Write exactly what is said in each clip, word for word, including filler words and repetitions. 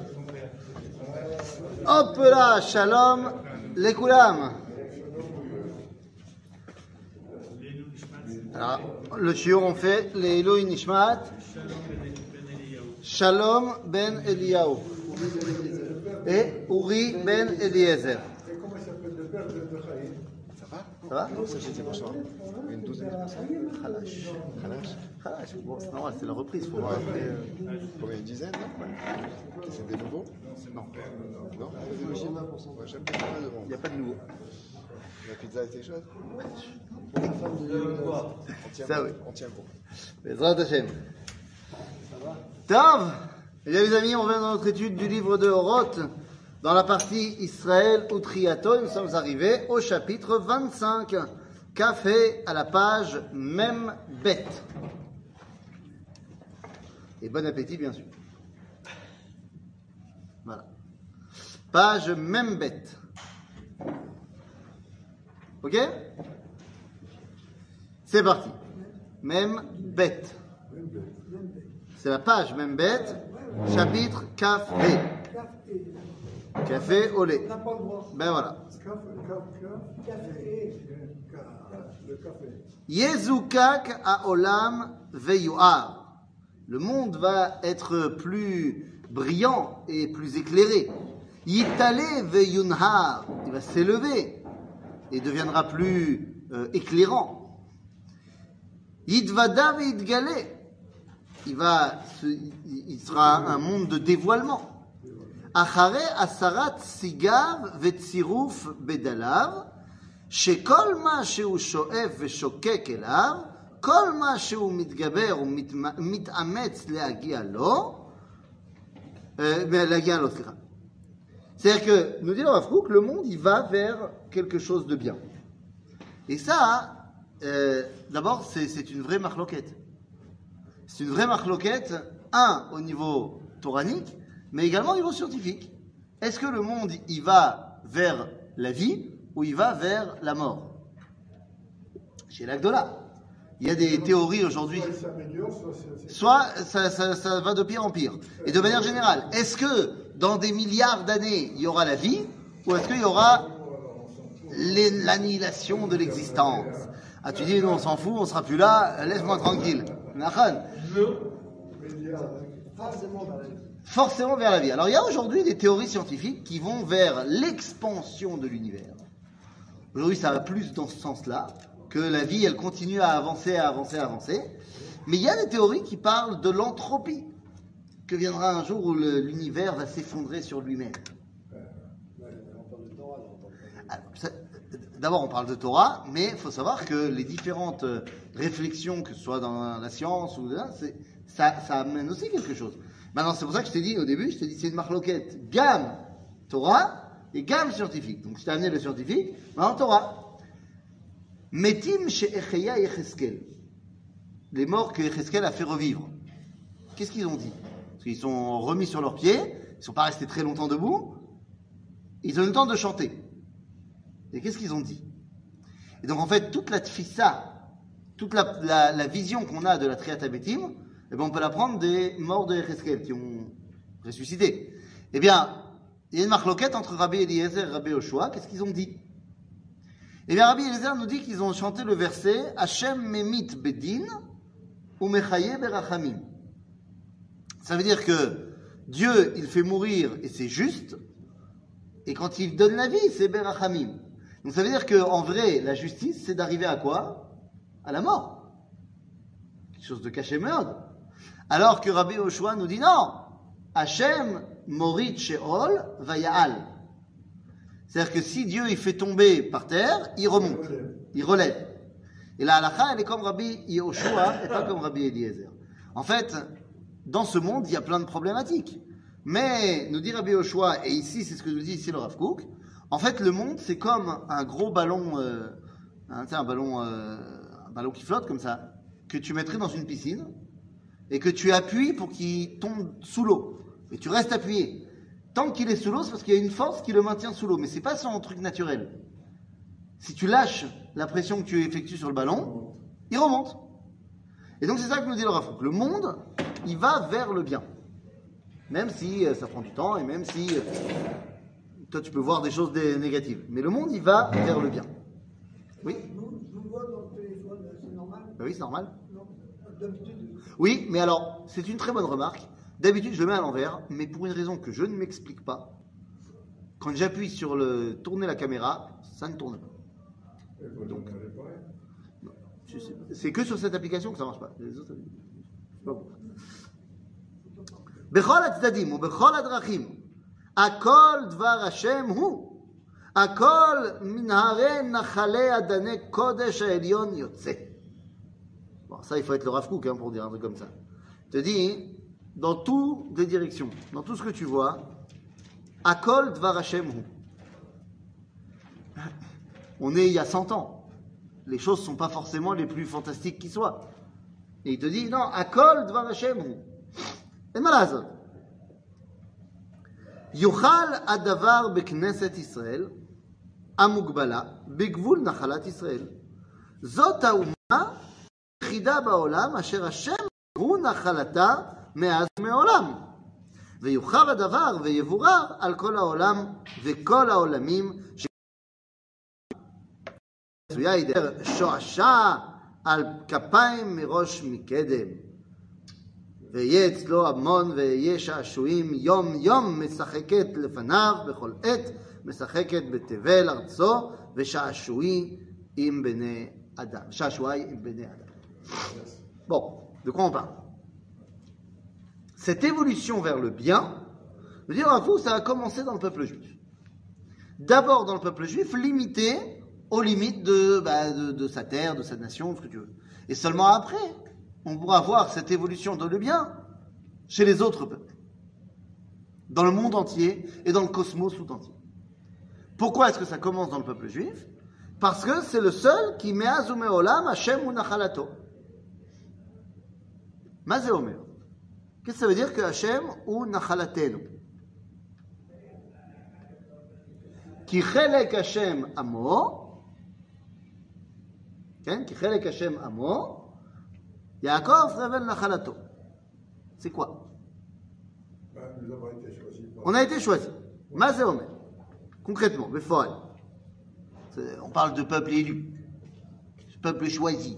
Hop là, shalom, les koulam. Alors, le shiur, on fait les Elohim Nishmat, Shalom ben Eliyahu et Uri ben Eliezer. Comment il s'appelle le père de Chaim? Ça va? Ça va? Non, ça c'était bonsoir. Une douzaine de personnes. Khalash. Khalash. Khalash. Bon, c'est normal, c'est la reprise. Faut Ouais, voir. après, euh, combien, une dizaine? Ouais. C'est des nouveaux? Non. Non? Ouais, j'aime bien le devant. Il n'y a pas de nouveau. La pizza était chaude? Pour la femme de On tient Ça, bon. oui. On tient bon. Bezrat Hashem. Tov. Eh bien, les amis, on vient dans notre étude du livre de Horoth, dans la partie Israël ou Triato. Nous sommes arrivés au chapitre vingt-cinq, Café à la page Mem Bet. Et bon appétit, bien sûr. Voilà. Page Mem Bet. Ok? C'est parti. Mem Bet. C'est la page Mem Bet, chapitre Café. Café au lait. T'as pas le droit. Ben voilà. Café, café, café. Le café. Yezukak haolam veyuar. Le monde va être plus brillant et plus éclairé. Yitale veyunhar. Il va s'élever et deviendra plus euh, éclairant. Yidvada veyidgale. Il va, se, il sera un monde de dévoilement. Achare asarat sigav vetziruf bedalav. שכל מה שהוא שואף ושוקק אליו, כל מה שהוא מתגבר ומתאמץ להגיע לו, להגיע לו, סליחה. C'est-à-dire que, nous dit le Rav Kook, le monde, il va vers quelque chose de bien. Et ça, euh, d'abord, c'est, c'est une vraie marloquette. C'est une vraie marloquette, un, au niveau toranique, mais également au niveau scientifique. Est-ce que le monde, il va vers la vie, ou il va vers la mort? Chez l'Agdola, il y a des théories aujourd'hui. Soit il s'améliore, soit c'est- c'est- Soit ça, ça, ça va de pire en pire. Et de manière générale, est-ce que dans des milliards d'années, il y aura la vie, ou est-ce qu'il y aura l'é- l'annihilation de l'existence? Ah, tu dis, nous on s'en fout, on sera plus là, laisse-moi tranquille. Nachan. Forcément dans la vie. Forcément vers la vie. Alors il y a aujourd'hui des théories scientifiques qui vont vers l'expansion de l'univers. Aujourd'hui, ça va plus dans ce sens-là, que la vie, elle continue à avancer, à avancer, à avancer. Mais il y a des théories qui parlent de l'entropie, que viendra un jour où le- l'univers va s'effondrer sur lui-même. Alors, ça- D'abord, on parle de Torah, mais il faut savoir que les différentes euh, réflexions, que ce soit dans la science ou là, c'est- ça, ça amène aussi quelque chose. Maintenant, c'est pour ça que je t'ai dit au début, je t'ai dit c'est une marloquette gamme Torah et gamme scientifique. Donc, je t'ai amené le scientifique, maintenant Torah. Metim chez Echeya et Echeskel. Les morts que Echeskel a fait revivre. Qu'est-ce qu'ils ont dit? Parce qu'ils sont remis sur leurs pieds, ils ne sont pas restés très longtemps debout, ils ont eu le temps de chanter. Et qu'est-ce qu'ils ont dit? Et donc en fait, toute la tfissa, toute la, la, la vision qu'on a de la Triat Habetim, eh ben, on peut la prendre des morts de Echeskel qui ont ressuscité. Eh bien, il y a une marloquette entre Rabbi Eliezer et Rabbi Yoshua. Qu'est-ce qu'ils ont dit? Eh bien, Rabbi Eliezer nous dit qu'ils ont chanté le verset Hashem memit bedin ou mechaye berachamim. Ça veut dire que Dieu, il fait mourir et c'est juste, et quand il donne la vie, c'est berachamim. Donc ça veut dire qu'en vrai, la justice, c'est d'arriver à quoi? À la mort. Quelque chose de caché meurtre. Alors que Rabbi Yoshua nous dit non, Hashem morit sheol vaya'al. C'est-à-dire que si Dieu il fait tomber par terre, il remonte, il relève. Et la halakha, elle est comme Rabbi Yoshua et pas comme Rabbi Eliezer. En fait, dans ce monde, il y a plein de problématiques. Mais, nous dit Rabbi Yoshua, et ici, c'est ce que nous dit ici le Rav Kook, en fait, le monde, c'est comme un gros ballon, euh, hein, un ballon, euh, un ballon qui flotte comme ça, que tu mettrais dans une piscine, et que tu appuies pour qu'il tombe sous l'eau. Et tu restes appuyé. Tant qu'il est sous l'eau, c'est parce qu'il y a une force qui le maintient sous l'eau. Mais c'est pas son truc naturel. Si tu lâches la pression que tu effectues sur le ballon, il remonte. Et donc c'est ça que nous dit le Rav Kook. Le monde, il va vers le bien. Même si euh, ça prend du temps et même si euh, toi tu peux voir des choses des- négatives. Mais le monde, il va vers le bien. Oui? Nous, je vous vois dans le téléphone, c'est normal? Ben oui, c'est normal. Non, d'habitude. Oui, mais alors, c'est une très bonne remarque. D'habitude, je le mets à l'envers, mais pour une raison que je ne m'explique pas, quand j'appuie sur le tourner la caméra, ça ne tourne pas. Donc, non. Je sais pas. C'est que sur cette application que ça marche pas. Les autres, je sais pas pourquoi. בכל הצדדים ובכל הדרכים, הכל דבר השם הוא, הכל מנהרי נחלי אדני קודש העליון יוצא. Bon, ça, il faut être le Rav Kook hein, pour dire un truc comme ça. Il te dit, dans toutes les directions, dans tout ce que tu vois, Akol Dvar Hashem Hu. On est il y a cent ans. Les choses ne sont pas forcément les plus fantastiques qui soient. Et il te dit, non, Akol Dvar Hashem Hu. Et malazot. Yuchal Adavar Bekneset Israël, Amugbala, Begvul Nachalat Israël. Zot Hauma. יחידה בעולם אשר השם הוא נחלתה מאז ומעולם ויוחר הדבר ויבורר על כל העולם וכל העולמים שצויה ידר שועשה על כפיים מראש מקדם ויהיה אצלו המון ויהיה שעשועים יום יום משחקת לפניו בכל עת משחקת בתבל ארצו ושעשועי עם בני אדם שעשועי עם בני אדם. Bon, de quoi on parle? Cette évolution vers le bien, je veux dire, à vous, ça a commencé dans le peuple juif. D'abord dans le peuple juif, limité aux limites de, bah, de, de sa terre, de sa nation, de ce que tu veux. Et seulement après, on pourra voir cette évolution dans le bien chez les autres peuples, dans le monde entier et dans le cosmos tout entier. Pourquoi est-ce que ça commence dans le peuple juif? Parce que c'est le seul qui me'az u'me'olam Hashem hu nachalato. Mazé Omer. Qu'est-ce que ça veut dire que Hashem ou Nachalatenu? Ki chelek Hashem amo, Ki chelek Hashem amo, Yaakov revel Nachalato. C'est quoi? On a été choisi. Mazé Omer. Concrètement, Befoal. On parle de peuple élu, peuple choisi.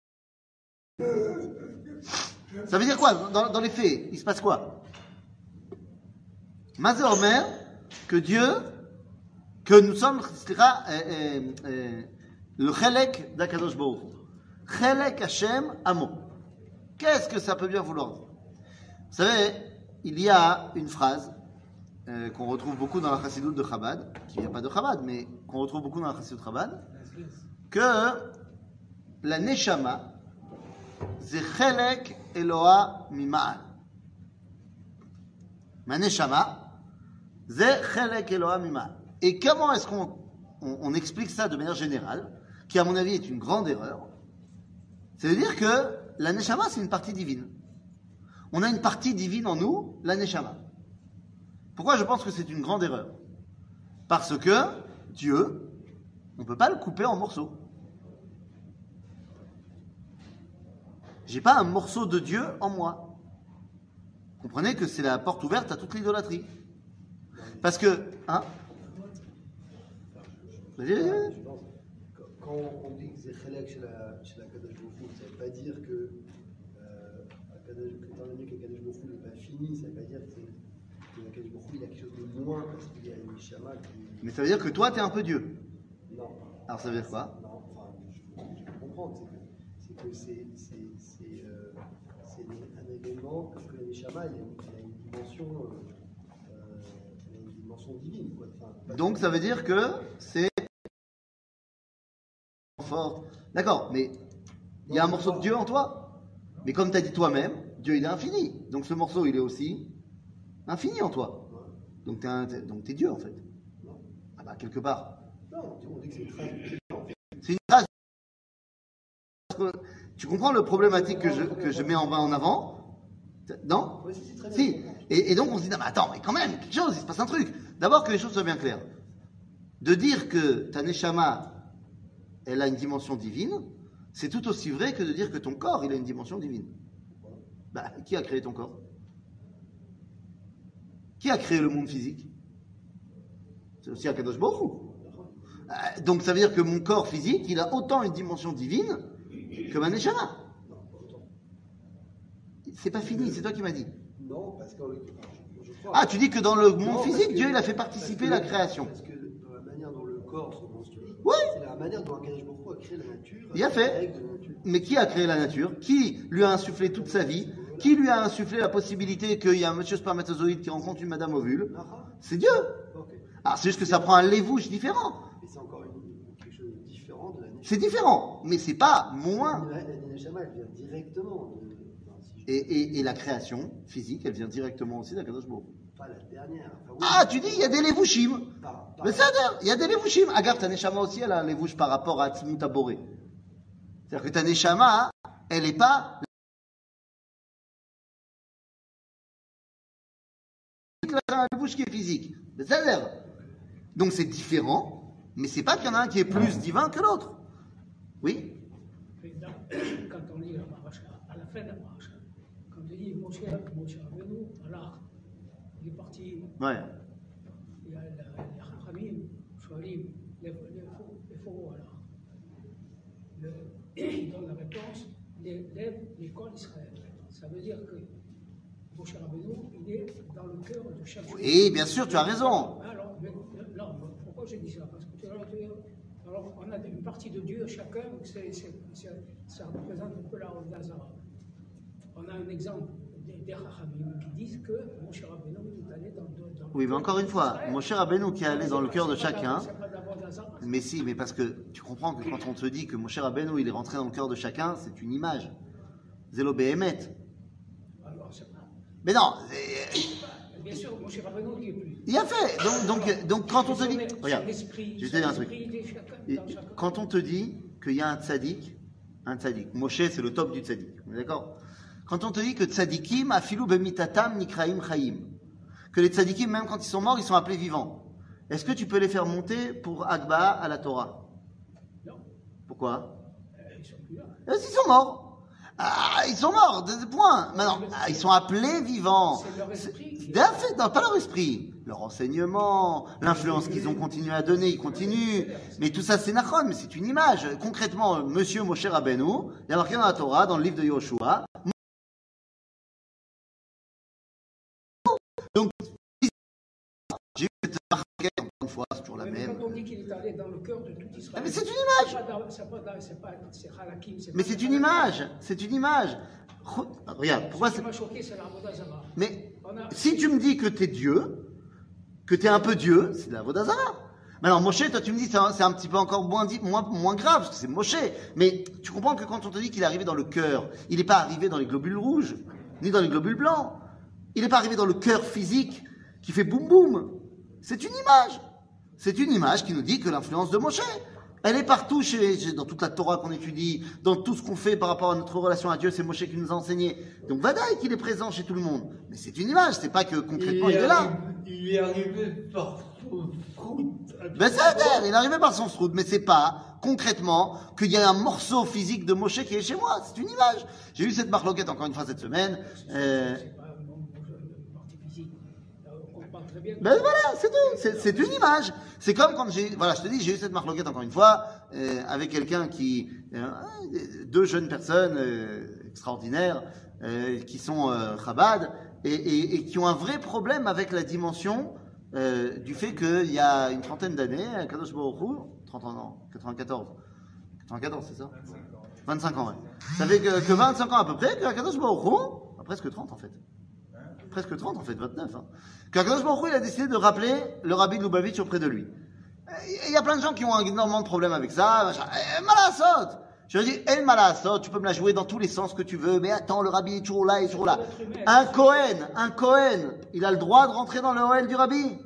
Ça veut dire quoi dans, dans les faits? Il se passe quoi? Mazé Omer, que Dieu, que nous sommes, c'est-à-dire euh, euh, le Chelek d'Akadosh Baruch Hu. Chelek Hashem Amo. Qu'est-ce que ça peut bien vouloir dire? Vous savez, il y a une phrase euh, qu'on retrouve beaucoup dans la Chassidoute de Chabad, qui vient pas de Chabad, mais qu'on retrouve beaucoup dans la Chassidoute de Chabad, que la Neshama, c'est Chelek Eloha Mima'al. Ma Neshama, c'est Chelek Eloha Mima'al. Et comment est-ce qu'on on, on explique ça de manière générale, qui à mon avis est une grande erreur? C'est-à-dire que la Neshama, c'est une partie divine. On a une partie divine en nous, la Neshama. Pourquoi je pense que c'est une grande erreur? Parce que Dieu, on ne peut pas le couper en morceaux. J'ai pas un morceau de Dieu en moi. Comprenez que c'est la porte ouverte à toute l'idolâtrie. Parce que, hein? Vas-y, vas-y, vas-y. Quand on dit que c'est Chelek chez la chez la Kadosh Baruch Hu, ça ne veut pas dire que euh, étant donné que Kadosh Baruch Hu n'est pas fini, ça ne veut pas dire que, que Kadosh Baruch Hu il a quelque chose de moins parce qu'il y a une Neshama qui. Mais ça veut dire que toi, tu es un peu Dieu. Non. Alors ça veut dire quoi? Non, enfin, je, je peux comprendre. C'est que c'est c'est c'est euh, c'est un élément que la Neshama, il y a une, il y a une dimension, euh, euh, il y a une dimension divine, quoi. Enfin, donc ça veut dire que c'est fort. D'accord, mais il y a un morceau de Dieu en toi. Mais comme tu as dit toi-même, Dieu il est infini. Donc ce morceau il est aussi infini en toi. Donc tu es, donc t'es Dieu en fait. Ah bah quelque part. Non, on dit que c'est une phrase. C'est une phrase. Tu comprends le problématique que je, que je mets en, en avant? Non? Oui, si, très bien. Si. Et, et donc on se dit, non mais attends, mais quand même, quelque chose, il se passe un truc. D'abord que les choses soient bien claires. De dire que ta Neshama, elle a une dimension divine, c'est tout aussi vrai que de dire que ton corps, il a une dimension divine. Bah, qui a créé ton corps? Qui a créé le monde physique? C'est aussi Akadosh Baruch Hu. Euh, Donc ça veut dire que mon corps physique, il a autant une dimension divine que ma neshama. C'est pas fini, c'est toi qui m'as dit. Non, parce que je, je crois. Ah, tu dis que dans le monde Non, physique, que- Dieu il a fait participer la que- création. Parce que dans la manière dont le corps se construit, Oui. c'est la manière dont Akadosh Baruch Hu a créé la nature. Il a fait. les règles de la nature. Mais qui a créé la nature? Qui lui a insufflé toute sa vie? Qui lui a insufflé la possibilité qu'il y a un monsieur spermatozoïde qui rencontre une madame ovule? Nahar. C'est Dieu. Ok. Alors c'est juste que ça prend un lévouche différent. Et c'est encore une, quelque chose de différent de la nature. C'est différent, mais c'est pas moins. La, la Neshama, elle vient directement de. Enfin, si je- Et, et, et la création physique, elle vient directement aussi d'Akadosh Baruch Hu. Pas la dernière. Enfin, oui, Ah, tu dis, il y a des lévouchim. par- par- Mais ça, il y a des lévouchim. Agar, ta neshama aussi, elle a un lévouche par rapport à Tzmut Aboré. C'est-à-dire que ta neshama, elle n'est pas un lévouche qui est physique. Mais ça a l'air. Donc c'est différent, mais c'est pas qu'il y en a un qui est plus divin que l'autre. Oui? Président, quand on lit la paracha, à la fin de la paracha, quand on dit Moshe, Moshe Rabbeinu, alors il est parti, Ouais. il y a les Chachamim, Shoalim, les faux, alors. Le- Il donne la réponse, les- lève l'école d'Israël. Ça veut dire que Moshe Rabbeinu, il est dans le cœur de chaque juif. Oui, bien sûr, tu as raison. Alors, mais, non, pourquoi je dis ça? Parce que tu vois, tu vois, alors, on a une partie de Dieu, chacun, c'est, c'est, c'est, ça représente un peu la Avodah d'Azara. On a un exemple des, des Chachamim qui disent que Moshe Rabbeinu est allé dans, dans, dans Oui, mais encore une fois, Moshe Rabbeinu qui est allé dans le cœur de C'est pas chacun. c'est pas de la Avodah d'Azara. Mais si, mais parce que tu comprends que quand on te dit que Moshe Rabbeinu il est rentré dans le cœur de chacun, c'est une image. Zélo Behemet. Alors, c'est pas. Mais non, c'est- Bien sûr, Moshe Rabbeinu n'y est plus. il a fait. Donc, donc, donc quand on te dit, Son- son regarde, esprit- je vais te son dire un truc. esprit, il est chacun- Et dans chacun. quand on te dit qu'il y a un tzaddik, un tzaddik, Moshe c'est le top du tzaddik, on est d'accord? Quand on te dit que tzaddikim afilu bemitatam nikraim chaim, que les tzaddikim même quand ils sont morts ils sont appelés vivants, est-ce que tu peux les faire monter pour Agba à la Torah? Non, Pourquoi? euh, ils sont plus là. Parce qu'ils sont morts. Ah, ils sont morts, deux points. Maintenant, ah, ils sont appelés vivants. C'est leur esprit qui- D'un fait, non, pas leur esprit. Leur enseignement, l'influence qu'ils ont continué à donner, ils continuent. Mais tout ça, c'est nachon, mais c'est une image. Concrètement, Monsieur Moshe Rabbeinu, il y a marqué dans la Torah, dans le livre de Yoshua. Donc, j'ai eu cette marque, encore une fois, c'est toujours la Mais même. quand on dit qu'il est allé dans le cœur de tout Israël. Ah, mais c'est une image. C'est pas dans- C'est pas dans- c'est pas c'est halakim, c'est Mais pas- c'est une image. C'est une image. Re- Regarde, pourquoi Ce c'est. qui m'a choqué, c'est la Avodah Zarah. Mais On a- si tu me dis que t'es Dieu, que t'es un peu Dieu, c'est de la Vodazara. Mais alors Moshe, toi tu me dis c'est un, c'est un petit peu encore moins, dit- moins, moins grave, parce que c'est Moshe. Mais tu comprends que quand on te dit qu'il est arrivé dans le cœur, il n'est pas arrivé dans les globules rouges, ni dans les globules blancs. Il n'est pas arrivé dans le cœur physique qui fait boum boum. C'est une image. C'est une image qui nous dit que l'influence de Moshe, elle est partout, chez, chez- dans toute la Torah qu'on étudie, dans tout ce qu'on fait par rapport à notre relation à Dieu, c'est Moshe qui nous a enseigné. Donc Vadaï qu'il est présent chez tout le monde. Mais c'est une image, c'est pas que concrètement il, est là. Il est arrivé par son route. Ben ça, il est arrivé par son sroud, mais c'est pas concrètement qu'il y a un morceau physique de Moshe qui est chez moi. C'est une image. J'ai eu cette marloquette encore une fois cette semaine. Euh, C'est pas un nombre de partie physique. Euh, On comprend très bien. Ben voilà, c'est tout. C'est, c'est une image. C'est comme quand j'ai, voilà, je te dis, j'ai eu cette marloquette encore une fois euh, avec quelqu'un qui, euh, deux jeunes personnes euh, extraordinaires euh, qui sont euh, Chabad et, et, et qui ont un vrai problème avec la dimension euh, du fait qu'il y a une trentaine d'années, Kadosh Baruch Hu, trente ans, non, quatre-vingt-quatorze, quatre-vingt-quatorze, c'est ça? vingt-cinq ans, ouais. Ça fait que, que vingt-cinq ans à peu près que Kadosh Baruch Hu, ah, presque trente en fait. Presque trente en fait, vingt-neuf. Hein. Qu'Akadosh Baruch Hu, il a décidé de rappeler le rabbi de Lubavitch auprès de lui. Il y a plein de gens qui ont énormément de problèmes avec ça. Machin. Eh, Malasot. Je lui dis, El Malasot, tu peux me la jouer dans tous les sens que tu veux, mais attends, le rabbi est toujours là, il est toujours là. Un Cohen, un Cohen, il a le droit de rentrer dans le Ohel du rabbi?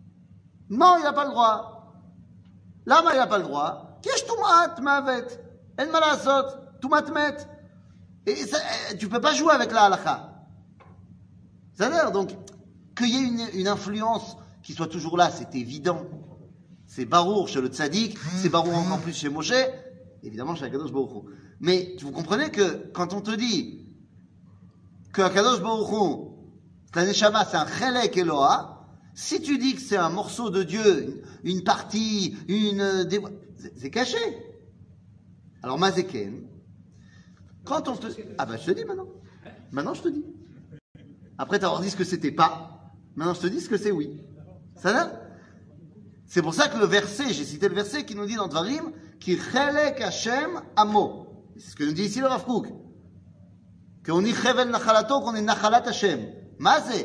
Non, il n'a pas le droit. Lama, il n'a pas le droit. Qu'est-ce que tu m'as El Malasot, tu m'as Et ça, tu peux pas jouer avec la halakha. C'est-à-dire, donc, qu'il y ait une, une influence qui soit toujours là, c'est évident. C'est Barour chez le Tzaddik, c'est Barour encore plus chez Moshe, évidemment chez Akadosh Baruch Hu. Mais vous comprenez que quand on te dit que Akadosh Baruch Hu, La neshama, c'est un chelek Eloha. Si tu dis que c'est un morceau de Dieu, une, une partie, une, des, c'est, c'est caché. Alors, mazeken, quand on te, ah ben, je te dis maintenant. Maintenant, je te dis. Après t'avoir dit ce que c'était pas, maintenant je te dis ce que c'est oui. Ça va? C'est pour ça que le verset, j'ai cité le verset qui nous dit dans Dvarim, qui chelek Hashem amo. C'est ce que nous dit ici le Rav Kook. Qu'on dit chevel nachalato, qu'on est nachalat Hashem. Mazé.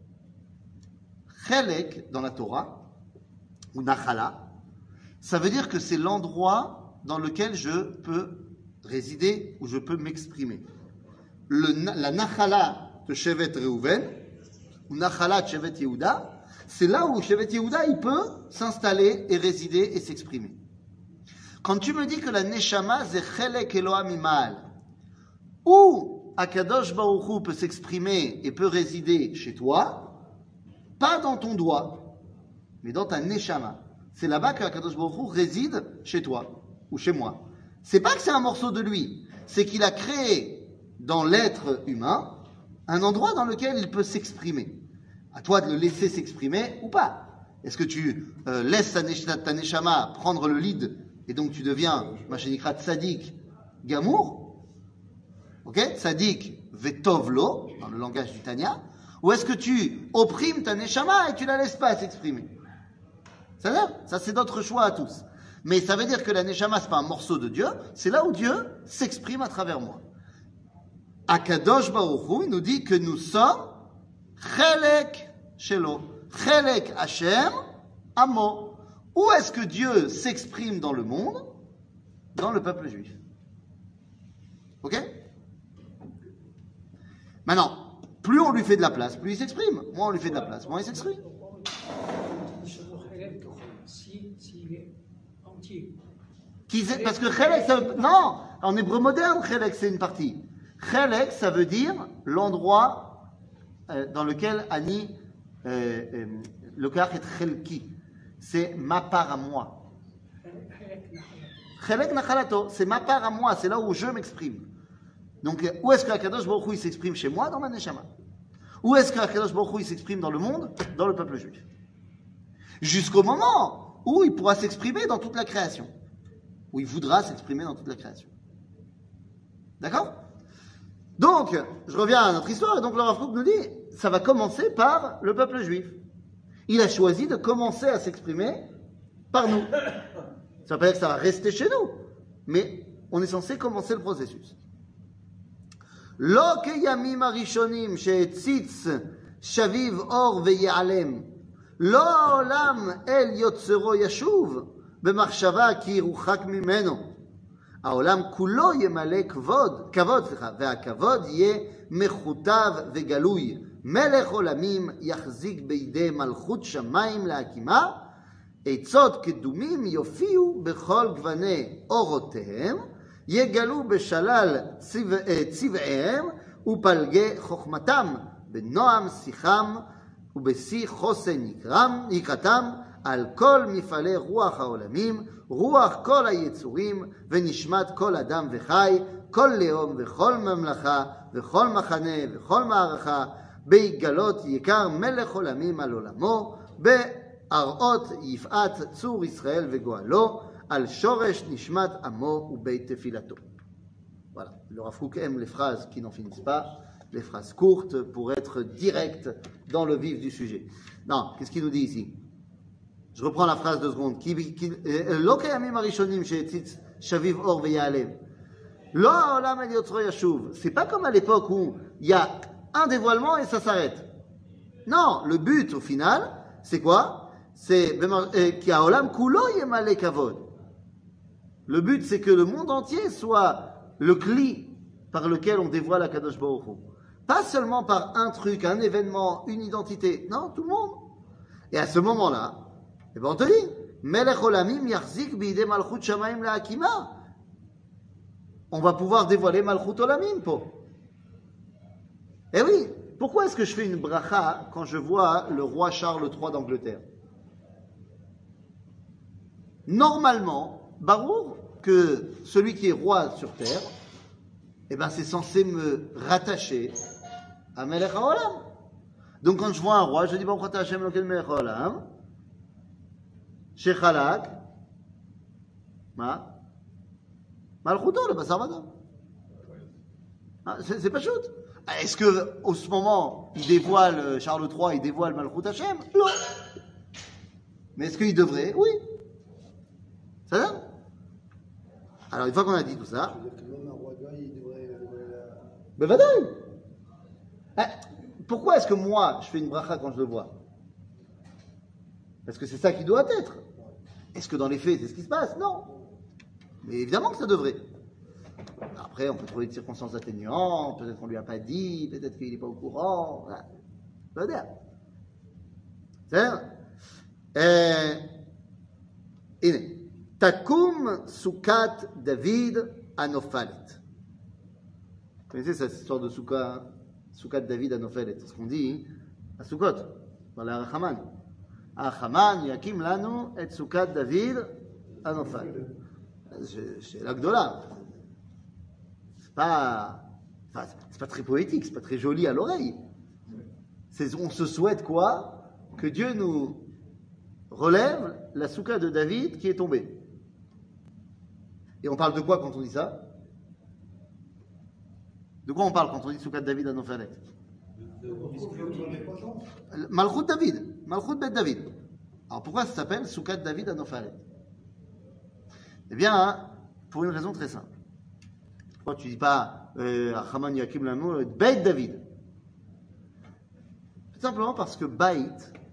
Chelek dans la Torah, ou nachala, ça veut dire que c'est l'endroit dans lequel je peux résider, où je peux m'exprimer. Le, la nachala de Shevet Reuven, ou Nachalat Shevet Yehuda, c'est là où Shevet Yehuda, il peut s'installer et résider et s'exprimer. Quand tu me dis que la Neshama, c'est Chelek Eloha Mimal, où Akadosh Baruch Hu peut s'exprimer et peut résider chez toi, pas dans ton doigt, mais dans ta Neshama. C'est là-bas que Akadosh Baruch Hu réside chez toi, ou chez moi. C'est pas que c'est un morceau de lui, c'est qu'il a créé dans l'être humain un endroit dans lequel il peut s'exprimer. À toi de le laisser s'exprimer ou pas. Est-ce que tu euh, laisses ta, nesh- ta neshama prendre le lead et donc tu deviens, machénikrat tzadik gamour, ok, tzadik vetovlo, dans le langage du Tanya, ou est-ce que tu opprimes ta neshama et tu la laisses pas s'exprimer? Ça veut dire, ça c'est notre choix à tous. Mais ça veut dire que la neshama c'est pas un morceau de Dieu, c'est là où Dieu s'exprime à travers moi. Akadosh Baruch Hu, il nous dit que nous sommes Chelek Shelo, Chelek Hashem Amo. Où est-ce que Dieu s'exprime dans le monde? Dans le peuple juif. Ok? Maintenant, plus on lui fait de la place, plus il s'exprime. Moins on lui fait de la place, moins il s'exprime. Si, s'il est entier. Qui c'est- Parce que Chelek, ça veut- non, en hébreu moderne, Chelek c'est une partie. Chelek, ça veut dire l'endroit euh, dans lequel Ani euh, euh, le kach est chelki. C'est ma part à moi. Chelek nachalato, c'est ma part à moi, c'est là où je m'exprime. Donc, où est-ce que Akadosh Baruch Hu il s'exprime chez moi? Dans ma neshama. Où est-ce que Akadosh Baruch Hu il s'exprime dans le monde? Dans le peuple juif. Jusqu'au moment où il pourra s'exprimer dans toute la création. Où il voudra s'exprimer dans toute la création. D'accord? Donc, je reviens à notre histoire, et donc le Rav Kook nous dit, ça va commencer par le peuple juif. Il a choisi de commencer à s'exprimer par nous. Ça ne veut pas dire que ça va rester chez nous, mais on est censé commencer le processus. Lo keyamim arishonim she'etzitz shaviv or ve'ya'alem. Lo ha'olam el yotzero yashuv b'machshava ki yiruchak mimeno. העולם כולו ימלא כבוד, כבוד, סליחה, והכבוד יהיה מחוטב וגלוי. מלך עולמים יחזיק בידי מלכות שמיים להקימה, עצות קדומים יופיעו בכל גווני אורותיהם, יגלו בשלל צבע, צבעיהם ופלגי חוכמתם, בנועם שיחם ובשיא חוסן יקרם, יקרתם, על כל מפעלי רוח העולמים, רוח כל היצורים ונשמת כל אדם וחי, כל לאום וכל ממלכה וכל מחנה וכל מערכה, בהגלות יקר מלך עולמים על עולמו, בהראות יפעת צור ישראל וגואלו, על שורש נשמת עמו ובית תפילתו. Voilà, le Rav Kook aime les phrases qui n'en finissent pas, les phrases courtes pour être direct dans le vif du sujet. Non, qu'est-ce qu'il nous dit ici? Je reprends la phrase deux secondes. Lo kayamim arishonim she'etzitz shaviv or ve'ya'alem. Lo ha'olam el yotzro yashuv. C'est pas comme à l'époque où il y a un dévoilement et ça s'arrête. Non, le but au final, c'est quoi? C'est ki ha'olam kulo yemale kavod. Le but, c'est que le monde entier soit le cli par lequel on dévoile Akadosh Baruch Hu. Pas seulement par un truc, un événement, une identité. Non, tout le monde. Et à ce moment-là, eh ben on te dit, Melech Olamim yachzik b'idei malchut shamayim la'akima. On va pouvoir dévoiler Malchut Olamim, po. Eh oui, pourquoi est-ce que je fais une bracha quand je vois le roi Charles trois d'Angleterre? Normalement, Barour, que celui qui est roi sur terre, eh ben c'est censé me rattacher à Melech HaOlam. Donc quand je vois un roi, je dis Baruch Ata Hashem Elokeinu melech haolam, shechalak, ma, malchuto le basar vada. Ah, c'est, c'est pas chouette. Est-ce que, au ce moment, il dévoile Charles trois, il dévoile Malchut Hashem? Non. Mais est-ce qu'il devrait? Oui. Ça va? Alors, une fois qu'on a dit tout ça, C'est-à-dire que même un roi de il devrait. devrait la- ben vadaï. Ah, pourquoi est-ce que moi, je fais une bracha quand je le vois? Parce que c'est ça qui doit être. Est-ce que dans les faits, c'est ce qui se passe? Non. Mais évidemment que ça devrait. Après, on peut trouver des circonstances atténuantes, peut-être qu'on lui a pas dit, peut-être qu'il n'est pas au courant. Voilà. Ça veut dire. C'est הנה, תקום סוכת דוד הנופלת. Vous connaissez cette histoire de Souka, Soukat David Anophelet, c'est ce qu'on dit à Soukot, dans la Arachaman. Arachaman yakim lanu et Soukat David Anophelet. C'est l'Agdola. C'est pas, enfin, c'est pas très poétique, c'est pas très joli à l'oreille. C'est, on se souhaite quoi? Que Dieu nous relève la Souka de David qui est tombée. Et on parle de quoi quand on dit ça? De quoi on parle quand on dit Soukat David à Nophalet? Malchut David, Malchut Bet David. Alors pourquoi ça s'appelle Soukat David à Nophalet? Eh bien, hein, pour une raison très simple. Pourquoi tu dis pas Achaman Yakim Lanu Bet David? Tout simplement parce que Bait,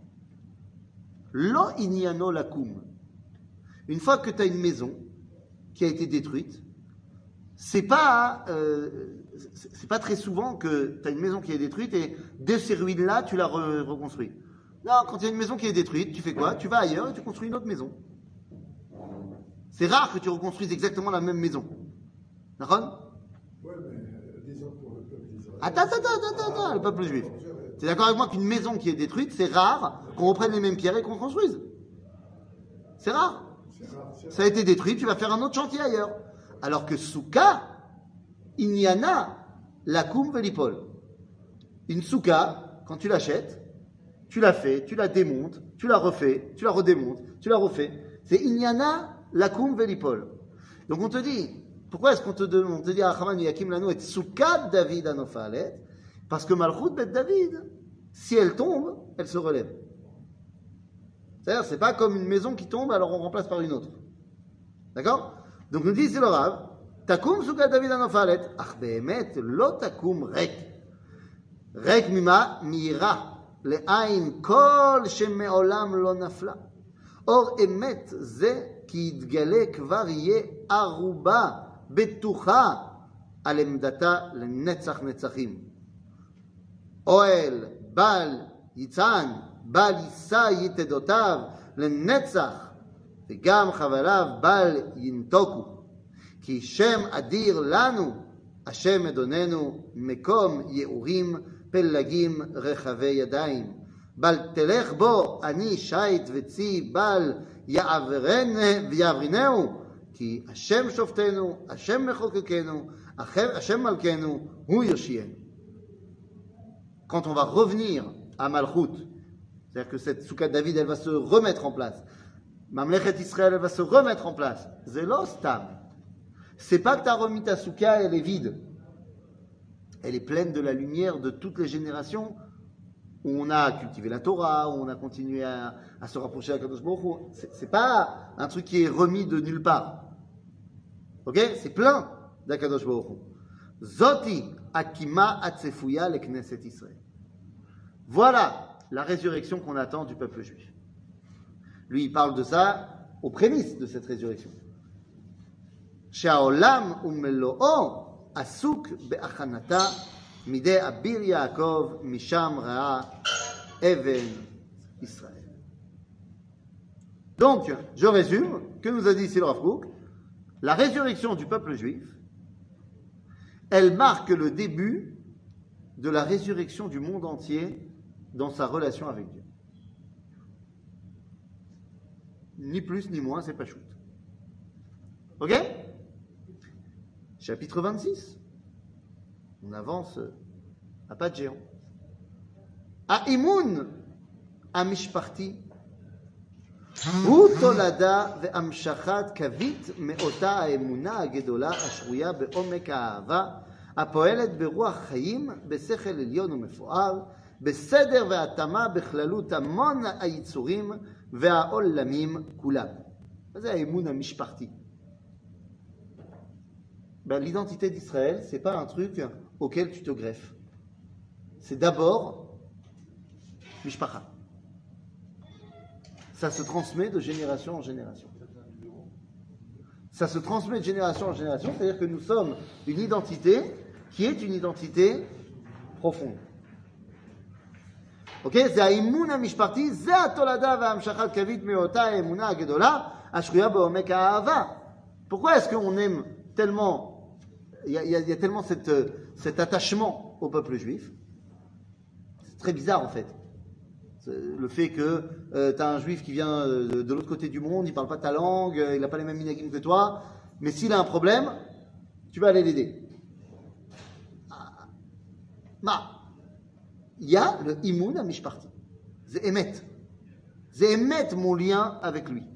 Lo Inyano Lakum. Une fois que tu as une maison qui a été détruite, c'est pas, euh, c'est pas très souvent que tu as une maison qui est détruite et de ces ruines-là, tu la re- reconstruis. Non, quand il y a une maison qui est détruite, tu fais quoi? Tu vas ailleurs et tu construis une autre maison. C'est rare que tu reconstruises exactement la même maison. D'accord? Ouais, mais disons pour le peuple d'Israël. Attends, attends, attends, attends, le peuple juif. Tu es d'accord avec moi qu'une maison qui est détruite, c'est rare qu'on reprenne les mêmes pierres et qu'on construise. C'est rare. C'est rare, c'est Ça a été détruit, tu vas faire un autre chantier ailleurs. Alors que Souka, Inyana, Lakum Velipol. Une Souka, quand tu l'achètes, tu la fais, tu la démontes, tu la refais, tu la redémontes, tu la refais. C'est Inyana, Lakum Velipol. Donc on te dit, pourquoi est-ce qu'on te, de- on te dit Achaman Yakim Lanu et Souka David Anophalet? Parce que Malchut Bet David, si elle tombe, elle se relève. C'est-à-dire, c'est pas comme une maison qui tombe, alors on remplace par une autre. D'accord? Donc nous dit, c'est le Rav, Takum Soukat David Anophalet, ach behemet lo takum rek. Rek mima mira, le'ain kol sheme'olam lo nafla. Or emet ze ki yitgale kvar yeh aruba betucha al emdata lenetzach netzachim. אוהל, בל, יצען, בל יישא יתדותיו לנצח, וגם חבריו בל ינתוקו. כי שם אדיר לנו, השם אדוננו, מקום יעורים, פלגים, רחבי ידיים. בל תלך בו, אני שייט וצי, בל יעברינהו, כי השם שופטנו, השם מחוקקנו, השם מלכנו, הוא יושיענו. Quand on va revenir à Malchut, c'est-à-dire que cette Soukat David, elle va se remettre en place. Mamlechet Israël, elle va se remettre en place. Zelo Stam. C'est pas que tu as remis ta Souka, elle est vide. Elle est pleine de la lumière de toutes les générations où on a cultivé la Torah, où on a continué à, à se rapprocher à Kadosh Baruch Hu. C'est, c'est pas un truc qui est remis de nulle part. Ok? C'est plein d'Akadosh Baruch Hu. Zoti Akima Atsefouya le Knesset Israël. Voilà la résurrection qu'on attend du peuple juif. Lui, il parle de ça aux prémices de cette résurrection. Sha'olam umelo'o asuk be'achanata midei abir Yaakov misham ra'a even Israël. Donc, je résume, que nous a dit ici le Rav Kook, la résurrection du peuple juif, elle marque le début de la résurrection du monde entier dans sa relation avec Dieu. Ni plus ni moins, c'est pas shoot. Ok? Chapitre vingt-six. On avance à pas de géant. האימון המשפחתי הוא תולדה והמשכת קווית מאותה האמונה הגדולה השרויה בעומק האהבה, הפועלת ברוח חיים, בשכל עליון ומפואר, בסדר והתאמה בכללות המון היצורים והעולמים כולם. זה האמון המשפחתי. Ben, l'identité d'Israël, ce n'est pas un truc auquel tu te greffes. C'est d'abord Mishpacha. Ça se transmet de génération en génération. Ça se transmet de génération en génération, c'est-à-dire que nous sommes une identité qui est une identité profonde. Ok? זה האמון המשפחתי, זה התולדה והמשכת קווית מאותה האמונה הגדולה, השרויה בעומק האהבה. Pourquoi est-ce qu'on aime tellement, il y a, il y a, il y a tellement cette, cet attachement au peuple juif? C'est très bizarre en fait. Le fait que euh, tu as un juif qui vient de, de l'autre côté du monde, il ne parle pas ta langue, il n'a pas les mêmes minagim que toi, mais s'il a un problème, tu vas aller l'aider. Ma, il y a le imoun à mishparti. C'est émet. C'est émet mon lien avec lui.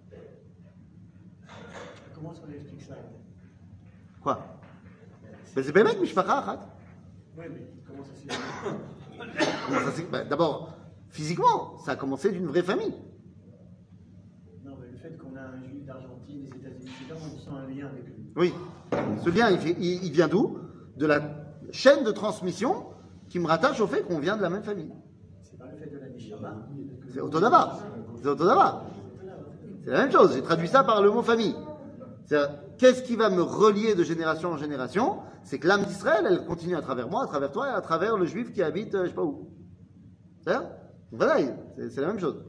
Comment est-ce qu'on explique ça? Quoi? Ben, c'est bémet mishpacha achat. Oui, mais comment ça s'est Comment ça s'est- ben, D'abord, physiquement, ça a commencé d'une vraie famille. Non, mais le fait qu'on a un juif d'Argentine, des États-Unis, et cetera, on sent un lien avec lui. Oui. Ce lien, il, fait- il- il vient d'où? De la chaîne de transmission qui me rattache au fait qu'on vient de la même famille. C'est pas le fait de la Neshama. C'est Otodava. C'est Otodava. C'est la même chose. J'ai traduit ça par le mot famille. C'est-à-dire, qu'est-ce qui va me relier de génération en génération? C'est que l'âme d'Israël, elle continue à travers moi, à travers toi et à travers le juif qui habite, euh, je sais pas où. C'est ça? Voilà, c'est, c'est la même chose.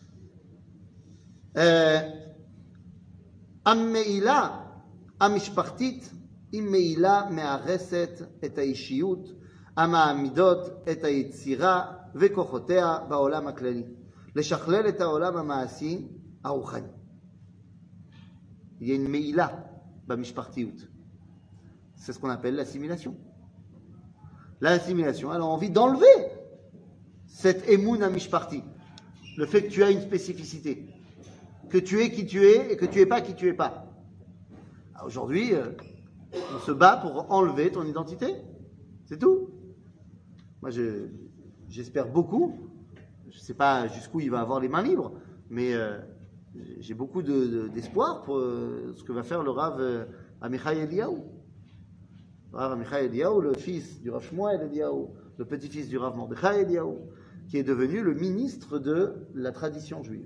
המעילה המשפחתית היא מעילה מארסת את האישיות המעמידות את היצירה וכוחותיה בעולם הכללי, לשכלל את העולם המעשי הרוחני. Il y a une meila bamishpartiout. C'est ce qu'on appelle l'assimilation. L'assimilation, elle a envie d'enlever cette émoun amishparti. Le fait que tu as une spécificité. Que tu es qui tu es et que tu es pas qui tu es pas. Aujourd'hui, euh, on se bat pour enlever ton identité. C'est tout. Moi, je, j'espère beaucoup. Je ne sais pas jusqu'où il va avoir les mains libres, mais euh, j'ai beaucoup de, de, d'espoir pour euh, ce que va faire le Rav euh, Amichai Eliyahu. Le Rav Amichai Eliyahu, le fils du Rav Shmuel Eliyahu, le petit-fils du Rav Mordechai Eliyahu, qui est devenu le ministre de la tradition juive.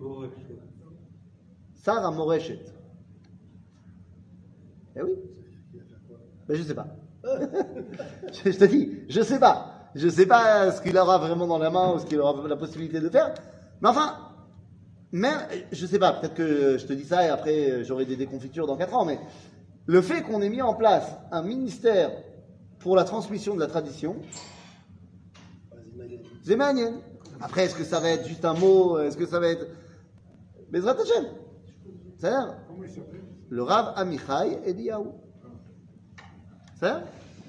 Sarah Moreshet. Eh oui. Ben, je sais pas. je, je te dis, je sais pas. Je sais pas ce qu'il aura vraiment dans la main ou ce qu'il aura la possibilité de faire. Mais enfin, même, je sais pas, peut-être que je te dis ça et après j'aurai des déconfitures dans quatre ans, mais le fait qu'on ait mis en place un ministère pour la transmission de la tradition, c'est magnifique. Après, est-ce que ça va être juste un mot? Est-ce que ça va être Bezrat Hashem? C'est-à-dire, le Rav Amichai Eliyahu. C'est-à-dire,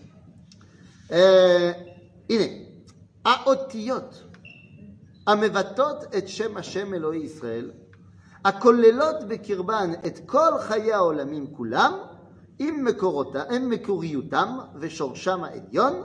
הנה, האותיות המבטאות את שם השם אלוהי ישראל, הכוללות בקרבן את כל חיי העולמים כולם, עם, מקורותה, עם מקוריותם ושורשם העליון,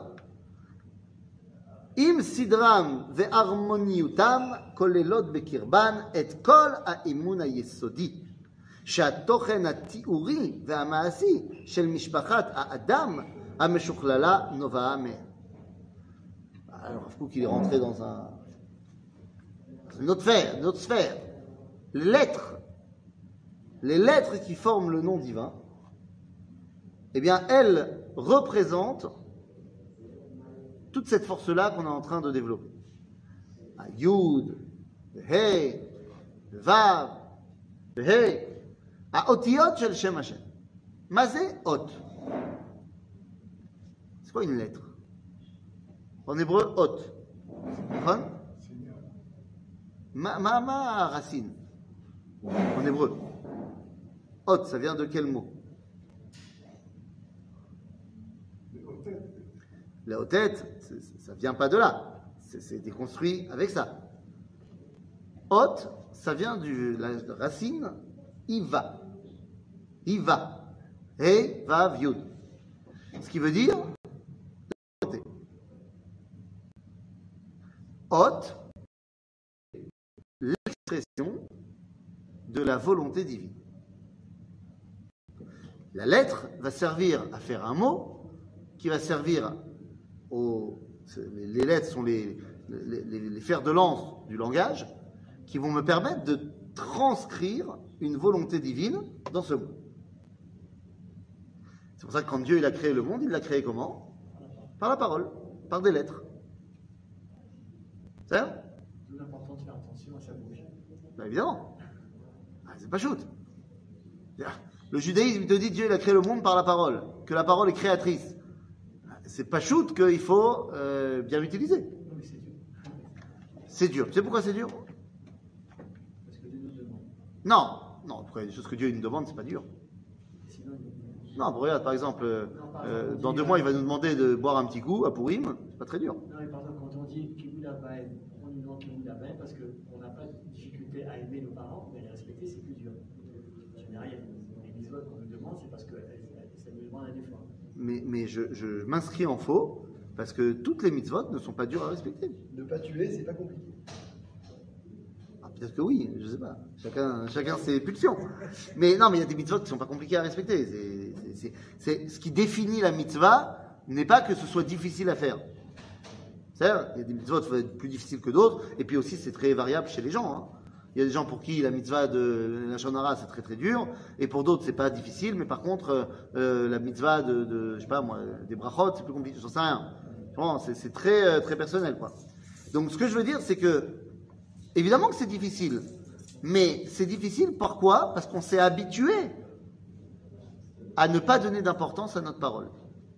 עם סדרם והרמוניותם, כוללות בקרבן את כל האימון היסודי, שהתוכן התיאורי והמעשי של משפחת האדם המשוכללה נובעה מהם. Alors, Rav Kook, il est rentré dans un, une autre sphère, une autre sphère. Les lettres, les lettres qui forment le nom divin, eh bien, elles représentent toute cette force-là qu'on est en train de développer. Un Yud, le Hey, le Vav, le Hey, האותיות של שם השם. מה זה אות? C'est quoi une lettre? En hébreu, ot. נכון? מה, מה, מה הרacine? En hébreu. Ot, ça vient de quel mot? Le otet, ça vient pas de là. C'était construit avec ça. Hot, ça vient de la racine Iva. Iva. He, Vav, Yud. Ce qui veut dire Hot, l'expression de la volonté divine. La lettre va servir à faire un mot qui va servir aux... Les lettres sont les, les, les, les fers de lance du langage qui vont me permettre de transcrire une volonté divine dans ce mot. C'est pour ça que quand Dieu il a créé le monde, il l'a créé comment? Par la parole, par des lettres. C'est ça? D'où l'importance de faire attention à sa bouche. Ben évidemment. Ah, c'est pas shoot. Le judaïsme te dit Dieu il a créé le monde par la parole, que la parole est créatrice. C'est pas shoot qu'il faut euh, bien l'utiliser. Oui, c'est dur. C'est dur. Tu sais pourquoi c'est dur? Parce que Dieu nous demande. Non, non. Pourquoi il y a des choses que Dieu nous demande, c'est pas dur. Sinon, il nous demande. Non, pour regarde, par exemple, euh, Non, par euh, exemple, dans on deux dit, mois, euh, il va nous demander de boire un petit coup à Pourim, c'est pas très dur. Non, mais par exemple, quand on dit Kibou Labaï, on nous demande Kibou Labaï parce qu'on n'a pas de difficulté à aimer nos parents, mais les respecter, c'est plus dur. En général, il y a des mitzvot qu'on nous demande, c'est parce que ça nous demande un effort. Mais, mais je, je m'inscris en faux parce que toutes les mitzvot ne sont pas dures à respecter. Ne pas tuer, c'est pas compliqué. Ah, peut-être que oui, je sais pas. Chacun, chacun ses pulsions. Mais non, mais il y a des mitzvot qui sont pas compliqués à respecter. C'est, c'est, c'est, c'est, ce qui définit la mitzvah n'est pas que ce soit difficile à faire. C'est-à-dire, il y a des mitzvot qui vont être plus difficiles que d'autres, et puis aussi c'est très variable chez les gens. Hein. Il y a des gens pour qui la mitzvah de la shonara c'est très très dur, et pour d'autres c'est pas difficile, mais par contre euh, la mitzvah de, de, je sais pas moi, des brachot c'est plus compliqué, j'en sais rien. Bon, c'est, c'est très très personnel quoi. Donc ce que je veux dire c'est que évidemment que c'est difficile, mais c'est difficile pourquoi? Parce qu'on s'est habitué à ne pas donner d'importance à notre parole.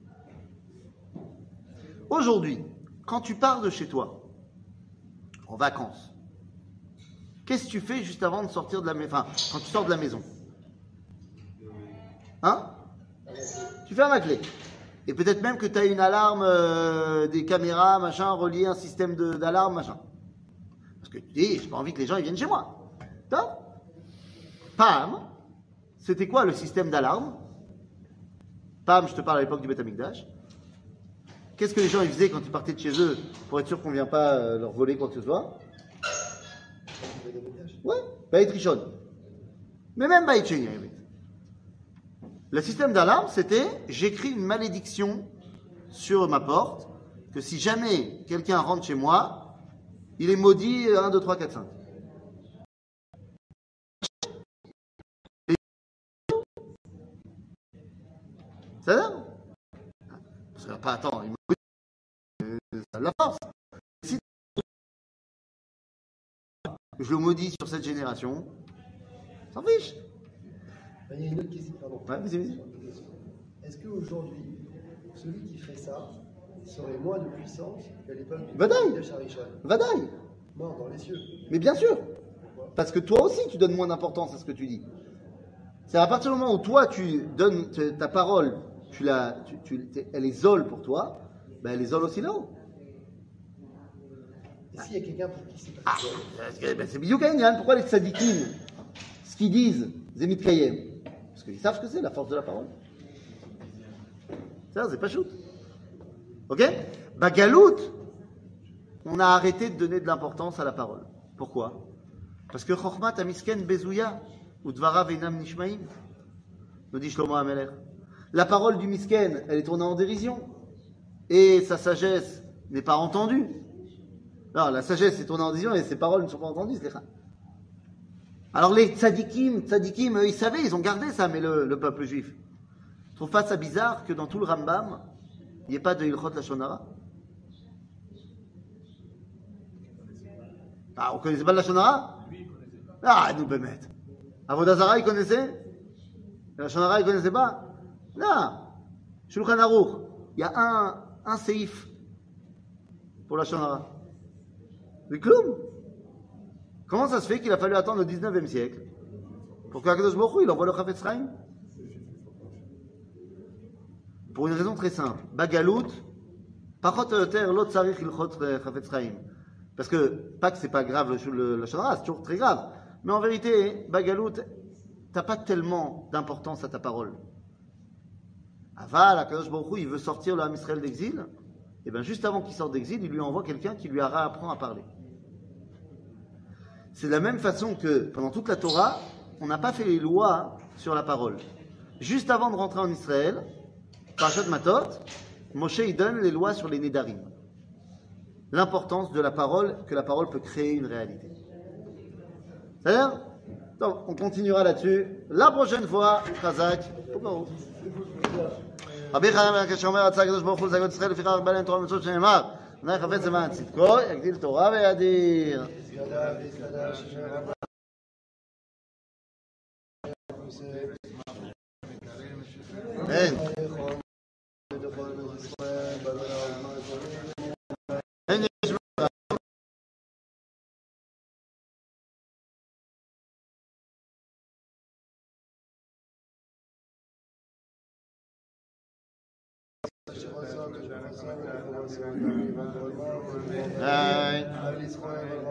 Aujourd'hui, quand tu pars de chez toi en vacances, qu'est-ce que tu fais juste avant de sortir de la maison? Enfin, quand tu sors de la maison. Hein? Tu fermes la clé. Et peut-être même que tu as une alarme, euh, des caméras, machin, relié à un système de, d'alarme, machin. Parce que tu dis, j'ai pas envie que les gens ils viennent chez moi. Top. Pam. C'était quoi le système d'alarme? Pam, je te parle à l'époque du Beth Amikdash. Qu'est-ce que les gens ils faisaient quand ils partaient de chez eux pour être sûr qu'on ne vient pas euh, leur voler quoi que ce soit? Ouais, Baït Rishon. Mais même Baït Sheni. Le système d'alarme, c'était j'écris une malédiction sur ma porte que si jamais quelqu'un rentre chez moi, il est maudit un, deux, trois, quatre, cinq. Ça va? Parce que pas attends, il me maudit, ça a de la force. Si je le maudis sur cette génération, s'en fiche. Il y a une autre question, pardon. Ouais, vas-y, vas-y. Est-ce qu'aujourd'hui, celui qui ferait ça serait moins de puissance qu'à l'époque du Vadaï. de Sharichon? Vadaï. Non, dans les cieux. Mais bien sûr. Pourquoi? Parce que toi aussi, tu donnes moins d'importance à ce que tu dis. C'est à partir du moment où toi, tu donnes ta parole, tu la, tu, tu, elle est zole pour toi, ben elle est zole aussi là-haut. Et s'il y a quelqu'un pour qui c'est pas Ah, zole? parce que, ben c'est Bidiou Kainyan. Pourquoi les tzadikim, ce qu'ils disent, Zemit Kayem? Parce qu'ils savent ce que c'est, la force de la parole. Ça, c'est pas shoot. Ok? Bagalout, on a arrêté de donner de l'importance à la parole. Pourquoi? Parce que Chochmat Amisken Bezouya, ou Dvara Veinam Nishmaim, nous dit Shlomo Ameler. La parole du Misken, elle est tournée en dérision. Et sa sagesse n'est pas entendue. Non, la sagesse est tournée en dérision et ses paroles ne sont pas entendues. C'est ça. Alors les tzadikim, tzadikim, eux, ils savaient, ils ont gardé ça, mais le, le peuple juif. Je trouve pas ça bizarre que dans tout le Rambam, il n'y ait pas de Ilchot Lashon Hara. Ah, on connaissait pas le Lashon Hara? Ah, nous Bémet. Avodah Zara, il connaissait? La Lashon Hara, il connaissait pas? Non. Shulchan Aruch, il y a un, un séif pour la Lashon Hara. Mais Kloum. Comment ça se fait qu'il a fallu attendre le dix-neuvième siècle pour qu'Akadosh Baruch Hu, il envoie le Chafetz Chaim? Pour une raison très simple. Bagalout, Pachot yoter lo tzarich ilchot chafetz chaim. Parce que, pas que c'est pas grave le, le, le shonara, c'est toujours très grave. Mais en vérité, Bagalout, t'as pas tellement d'importance à ta parole. Aval, Akadosh Baruch Hu, il veut sortir le Ham Israël d'exil. Et bien, juste avant qu'il sorte d'exil, il lui envoie quelqu'un qui lui apprend à parler. C'est de la même façon que, pendant toute la Torah, on n'a pas fait les lois sur la parole. Juste avant de rentrer en Israël, Parashat Matot, Moshe il donne les lois sur les Nédarim. L'importance de la parole, que la parole peut créer une réalité. C'est-à-dire, donc, on continuera là-dessus. La prochaine fois, Chazak, רבי חנן בן עקשיא אומר, רצה הקדוש ברוך הוא לזכות ישראל לפיכך הרבה להם תורה ומצוות שנאמר, אדוני חפץ למען צדקו, יגדיל תורה וידיר. אין. אין יש Bye.